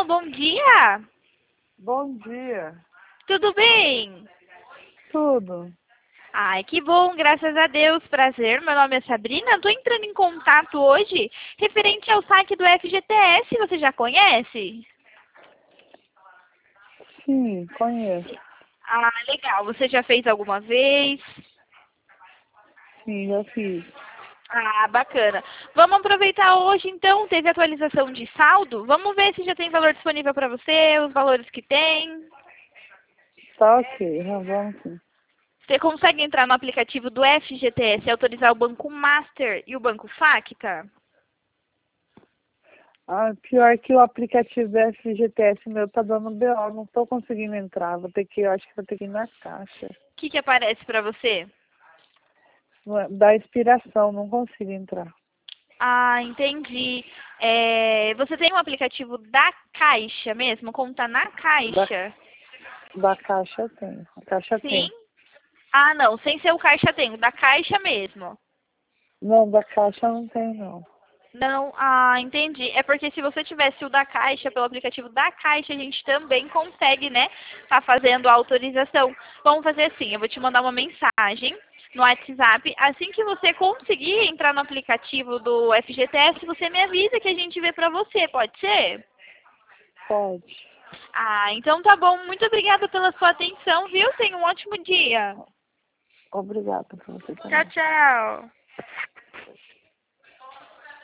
Selma, bom dia. Bom dia. Tudo bem? Tudo. Ai, que bom, graças a Deus. Prazer, meu nome é Sabrina. Estou entrando em contato hoje referente ao saque do FGTS. Você já conhece? Sim, conheço. Ah, legal. Você já fez alguma vez? Sim, já fiz. Ah, bacana. Vamos aproveitar hoje, então. Teve atualização de saldo. Vamos ver se já tem valor disponível para você, os valores que tem. Tá ok, já vamos sim. Você consegue entrar no aplicativo do FGTS e autorizar o Banco Master e o Banco Facta? Ah, pior que o aplicativo do FGTS meu tá dando BO, não tô conseguindo entrar. Eu acho que vou ter que ir na caixa. O que aparece para você? Da expiração, não consigo entrar. Ah, entendi. Você tem um aplicativo da Caixa mesmo? Conta na Da, Caixa? da caixa tem. A caixa Sim? tem. Ah, não. Sem ser o Caixa tem. O da Caixa mesmo. Não, da caixa não tem não. Não, ah, entendi. É porque se você tivesse o da Caixa, pelo aplicativo da Caixa, a gente também consegue, né, tá fazendo a autorização. Vamos fazer assim, eu vou te mandar uma mensagem no WhatsApp. Assim que você conseguir entrar no aplicativo do FGTS, você me avisa que a gente vê pra você, pode ser? Pode. Ah, então tá bom. Muito obrigada pela sua atenção, viu? Tenha um ótimo dia. Obrigada pra você Tchau, também. tchau.